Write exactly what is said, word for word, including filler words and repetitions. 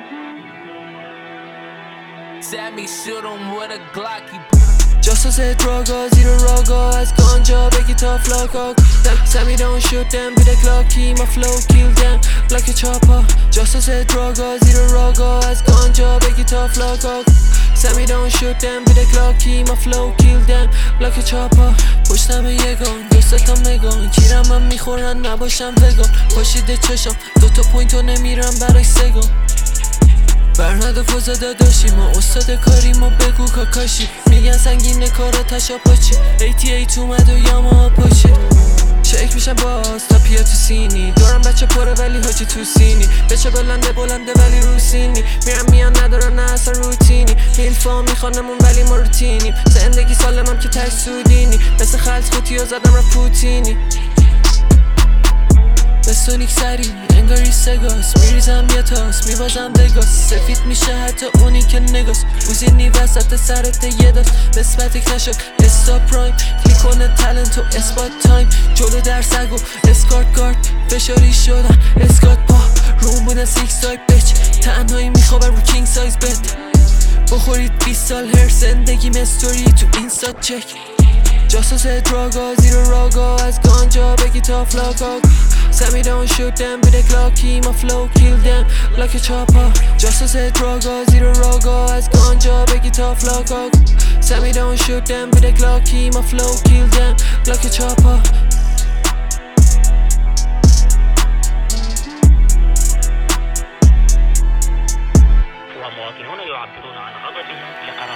Sammy shoot him with a Glock. جاسوس دراگا زیر راگا از گانجا بگی تا فلاکا سمی don't shoot them with a Glocky my flow kill them like a chopper جاسوس دراگا زیر راگا از گانجا بگی تا فلاکا سمی don't shoot them with a Glocky my flow kill them like a chopper پشتم یگان دوستم نگان کیرم هم میخورن نباشم وگان پاشیده چشم دوتا پوینتو نمیرم برای سگان برنده فوزا داداشی ما استاد کاری ما بگو کاکاشی میگن سنگین کارا تشا پاچی ایتی ایت اومد و یاما پاچی شیک میشم باز تا پیا تو سینی دورم بچه پره ولی حاجی تو سینی بچه بلنده بلنده ولی رو سینی میرم میان ندارن نه اصلا روتینی هیلفا میخوانمون ولی ما روتینی زندگی سالمم که تش سودینی مثل خلط خوتی و زدم رفت پوتینی بستونیک سری انگاری سگاس میریزم یه تاس میبازم بگاس سفید میشه حتی اونی که نگاس موزینی وسط سرت یه داست نسبتیک نشد استا پرایم کلیک کنه تلنت و اثبات تایم جلو در سگ و اسکارت گارد فشاری شدن اسکات پا روم بودن سیکس تایپ بچ تنهایی میخوابم رو کینگ سایز بد بخورید بیست سال هر زندگی مستوری تو اینستا چک جاسوس دراگا زیر راگا از گانجا بگی تا فلاکا Sammy don't shoot them with a Glocky my flow kill them like a chopper جاسوس دراگا زیر راگا از گانجا بگی تا فلاکا Sammy don't shoot them with a Glocky my flow kill them like a chopper ومواطنون يعبرون عن غضبهم لقرار